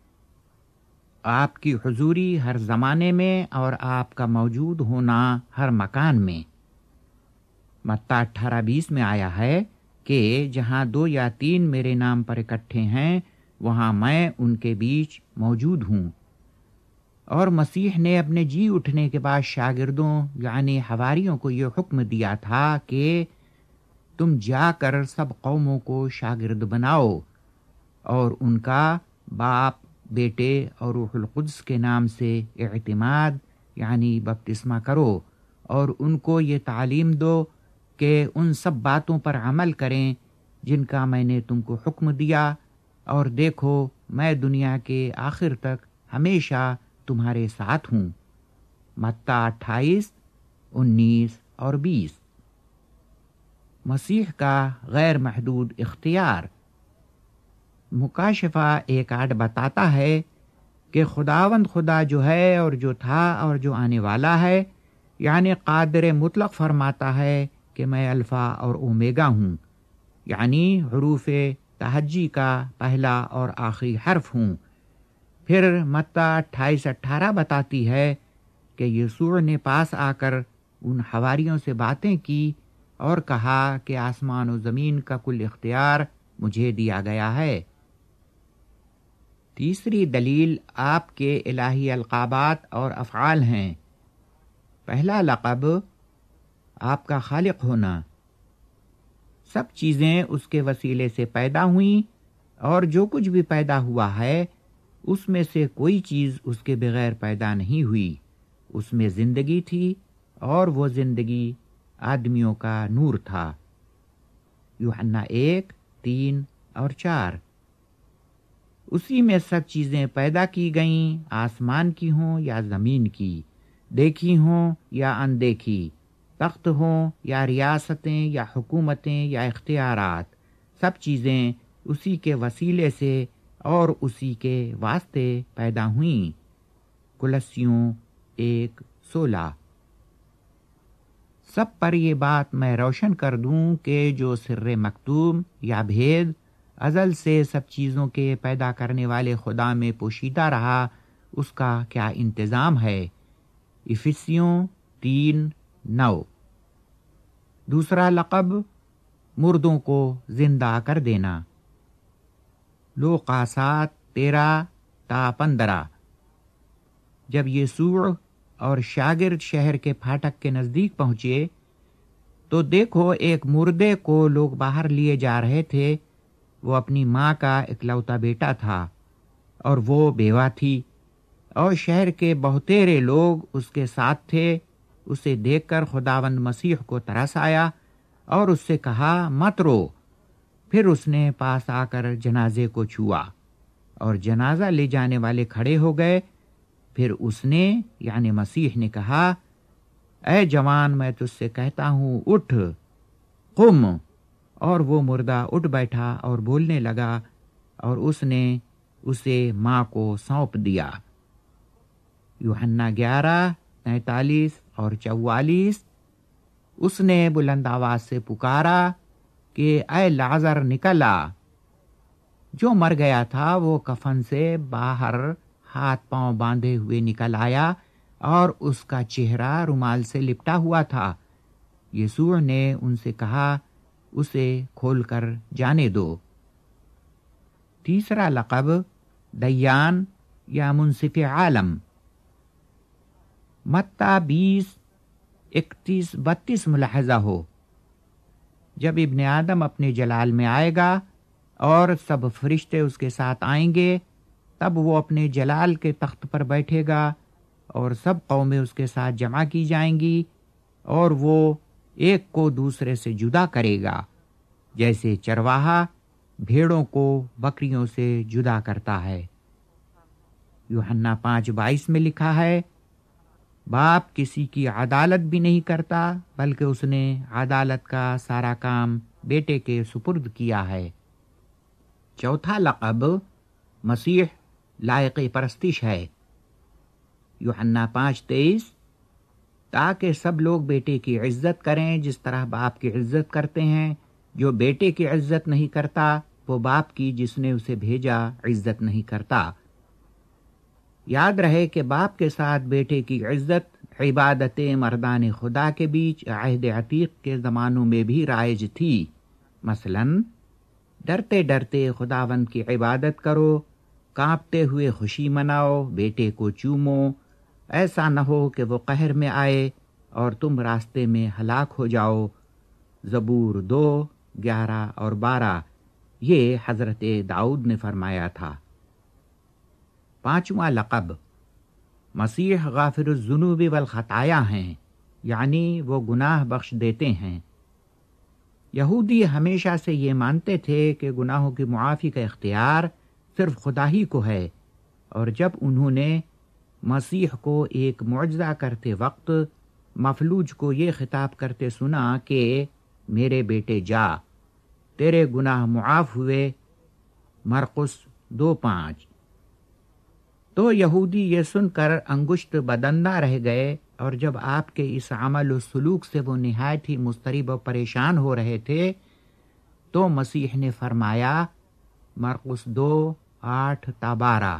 आपकी हुजूरी हर ज़माने में और आपका मौजूद होना हर मकान में। मत्ता अठारह बीस में आया है कि जहाँ दो या तीन मेरे नाम पर इकट्ठे हैं, वहाँ मैं उनके बीच मौजूद हूँ। और मसीह ने अपने जी उठने के बाद शागिर्दों यानी हवारियों को ये हुक्म दिया था कि तुम जाकर सब कौमों को शागिर्द बनाओ और उनका बाप, बेटे और रूहुल कुद्स के नाम से इत्मीनाद यानी बपतिस्मा करो और उनको ये तालीम दो कि उन सब बातों पर अमल करें जिनका मैंने तुमको हुक्म दिया, और देखो मैं दुनिया के आखिर तक हमेशा तुम्हारे साथ हूँ। मत्ता अट्ठाईस उन्नीस और बीस। मसीह का गैर महदूद इख्तियार। मुकाशफा एक आठ बताता है कि खुदावंद खुदा जो है और जो था और जो आने वाला है, यानी कादिर मुतलक फरमाता है कि मैं अल्फ़ा और ओमेगा हूँ, यानी हुरूफ तहज्जी का पहला और आखिरी हर्फ हूँ। फिर मत्ता अट्ठाईस अट्ठारह बताती है कि यीशु ने पास आकर उन हवारियों से बातें की और कहा कि आसमान और ज़मीन का कुल इख्तियार मुझे दिया गया है। तीसरी दलील आपके इलाही अलक़ाबात और अफ़आल हैं। पहला लक़ब आपका खालिक होना। सब चीज़ें उसके वसीले से पैदा हुई और जो कुछ भी पैदा हुआ है उसमें से कोई चीज़ उसके बगैर पैदा नहीं हुई। उसमें ज़िंदगी थी اور وہ زندگی آدمیوں کا نور تھا۔ یوحنا ایک تین اور چار۔ اسی میں سب چیزیں پیدا کی گئیں، آسمان کی ہوں یا زمین کی، دیکھی ہوں یا اندیکھی، تخت ہوں یا ریاستیں یا حکومتیں یا اختیارات، سب چیزیں اسی کے وسیلے سے اور اسی کے واسطے پیدا ہوئیں۔ کلسیوں ایک سولہ۔ سب پر یہ بات میں روشن کر دوں کہ جو سر مکتوم یا بھید ازل سے سب چیزوں کے پیدا کرنے والے خدا میں پوشیدہ رہا، اس کا کیا انتظام ہے۔ افسیوں تین نو۔ دوسرا لقب مردوں کو زندہ کر دینا۔ لوقا سات تیرہ تا پندرہ۔ جب یسوع اور شاگرد شہر کے پھاٹک کے نزدیک پہنچے تو دیکھو ایک مردے کو لوگ باہر لیے جا رہے تھے۔ وہ اپنی ماں کا اکلوتا بیٹا تھا اور وہ بیوہ تھی، اور شہر کے بہتیرے لوگ اس کے ساتھ تھے۔ اسے دیکھ کر خداوند مسیح کو ترس آیا اور اس سے کہا، مت رو۔ پھر اس نے پاس آ کر جنازے کو چھوا، اور جنازہ لے جانے والے کھڑے ہو گئے۔ پھر اس نے یعنی مسیح نے کہا، اے جوان، میں تجھ سے کہتا ہوں، اٹھ، قم۔ اور وہ مردہ اٹھ بیٹھا اور بولنے لگا، اور اس نے اسے ماں کو سونپ دیا۔ یوحنا گیارہ تینتالیس اور چوالیس۔ اس نے بلند آواز سے پکارا کہ اے لازر نکل آ۔ جو مر گیا تھا وہ کفن سے باہر ہاتھ پاؤں باندھے ہوئے نکل آیا، اور اس کا چہرہ رومال سے لپٹا ہوا تھا۔ یسوع نے ان سے کہا، اسے کھول کر جانے دو۔ تیسرا لقب دیان یا منصف عالم۔ متی بیس اکتیس بتیس ملاحظہ ہو۔ جب ابن آدم اپنے جلال میں آئے گا اور سب فرشتے اس کے ساتھ آئیں گے، تب وہ اپنے جلال کے تخت پر بیٹھے گا، اور سب قومیں اس کے ساتھ جمع کی جائیں گی، اور وہ ایک کو دوسرے سے جدا کرے گا، جیسے چرواہا بھیڑوں کو بکریوں سے جدا کرتا ہے۔ یوحنا پانچ بائیس میں لکھا ہے، باپ کسی کی عدالت بھی نہیں کرتا، بلکہ اس نے عدالت کا سارا کام بیٹے کے سپرد کیا ہے۔ چوتھا لقب مسیح لائق پرستش ہے۔ یوحنا پانچ تیئیس۔ تاکہ سب لوگ بیٹے کی عزت کریں جس طرح باپ کی عزت کرتے ہیں۔ جو بیٹے کی عزت نہیں کرتا وہ باپ کی جس نے اسے بھیجا عزت نہیں کرتا۔ یاد رہے کہ باپ کے ساتھ بیٹے کی عزت عبادت مردان خدا کے بیچ عہد عتیق کے زمانوں میں بھی رائج تھی۔ مثلاً ڈرتے ڈرتے خداوند کی عبادت کرو، کانپتے ہوئے خوشی مناؤ، بیٹے کو چومو، ایسا نہ ہو کہ وہ قہر میں آئے اور تم راستے میں ہلاک ہو جاؤ۔ زبور دو گیارہ اور بارہ۔ یہ حضرت داؤد نے فرمایا تھا۔ پانچواں لقب مسیح غافر الذنوب والخطایا ہیں، یعنی وہ گناہ بخش دیتے ہیں۔ یہودی ہمیشہ سے یہ مانتے تھے کہ گناہوں کی معافی کا اختیار صرف خدا ہی کو ہے، اور جب انہوں نے مسیح کو ایک معجزہ کرتے وقت مفلوج کو یہ خطاب کرتے سنا کہ میرے بیٹے جا، تیرے گناہ معاف ہوئے، مرقس دو پانچ، تو یہودی یہ سن کر انگشت بدندہ رہ گئے، اور جب آپ کے اس عمل و سلوک سے وہ نہایت ہی مضطرب و پریشان ہو رہے تھے تو مسیح نے فرمایا، مرقس دو آٹھ تا بارہ،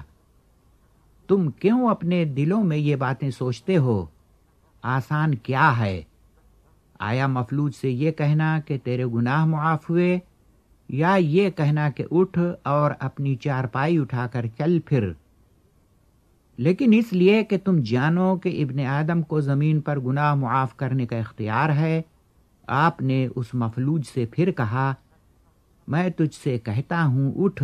تم کیوں اپنے دلوں میں یہ باتیں سوچتے ہو؟ آسان کیا ہے، آیا مفلوج سے یہ کہنا کہ تیرے گناہ معاف ہوئے، یا یہ کہنا کہ اٹھ اور اپنی چارپائی اٹھا کر چل پھر؟ لیکن اس لیے کہ تم جانو کہ ابن آدم کو زمین پر گناہ معاف کرنے کا اختیار ہے، آپ نے اس مفلوج سے پھر کہا، میں تجھ سے کہتا ہوں، اٹھ،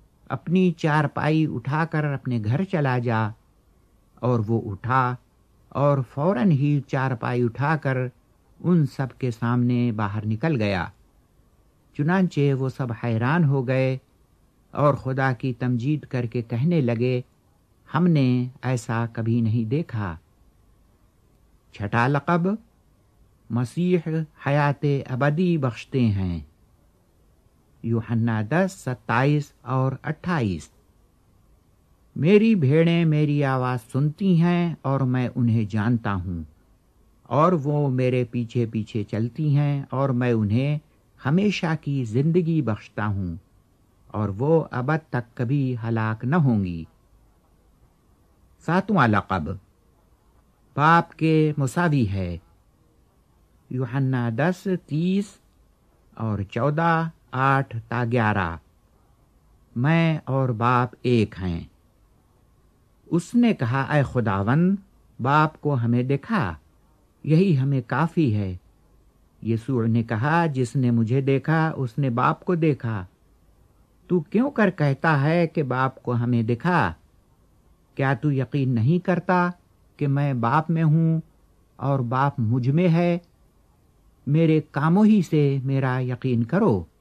اپنی چارپائی اٹھا کر اپنے گھر چلا جا۔ اور وہ اٹھا اور فوراً ہی چارپائی اٹھا کر ان سب کے سامنے باہر نکل گیا۔ چنانچہ وہ سب حیران ہو گئے اور خدا کی تمجید کر کے کہنے لگے، ہم نے ایسا کبھی نہیں دیکھا۔ چھٹا لقب، مسیح حیات ابدی بخشتے ہیں۔ یوحنا دس ستائیس اور اٹھائیس۔ میری بھیڑیں میری آواز سنتی ہیں اور میں انہیں جانتا ہوں، اور وہ میرے پیچھے پیچھے چلتی ہیں، اور میں انہیں ہمیشہ کی زندگی بخشتا ہوں، اور وہ ابد تک کبھی ہلاک نہ ہوں گی۔ ساتواں لقب، باپ کے مساوی ہے۔ یوحنا دس تیس اور چودہ آٹھ تا گیارہ۔ میں اور باپ ایک ہیں۔ اس نے کہا، اے خداوند، باپ کو ہمیں دکھا، یہی ہمیں کافی ہے۔ یسوع نے کہا، جس نے مجھے دیکھا اس نے باپ کو دیکھا۔ تو کیوں کر کہتا ہے کہ باپ کو ہمیں دکھا؟ کیا تو یقین نہیں کرتا کہ میں باپ میں ہوں اور باپ مجھ میں ہے؟ میرے کاموں ہی سے میرا یقین کرو۔